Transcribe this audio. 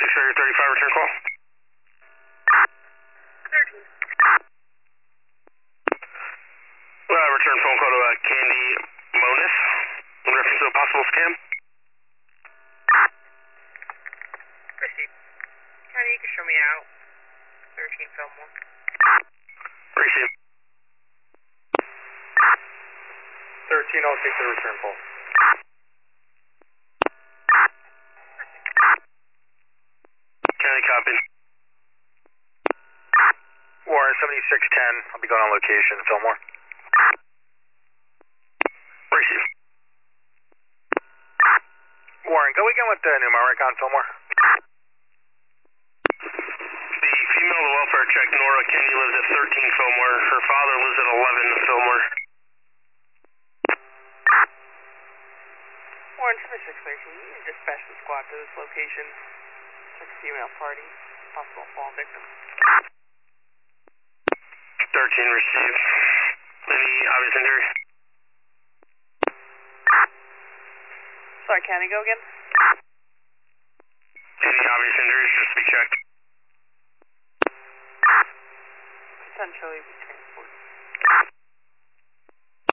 Area 35, return call. 13. Return phone call to Candy Monis in reference to a possible scam. Proceed. Candy, you can show me out. 13 Fillmore. Receive. 13, I'll take the return call. Candy, copy. Warren, 7610, I'll be going on location, Fillmore. Receive. Warren, go again with the numeric on Fillmore. The female to welfare check, Nora Kenny, lives at 13 Fillmore. Her father lives at 11 Fillmore. Warren, 7613, you can dispatch the squad to this location. Check a female party, possible fall victim. 13, receive. Any obvious injury? Sorry, Candy, go again? Any obvious injuries, just to be checked. Potentially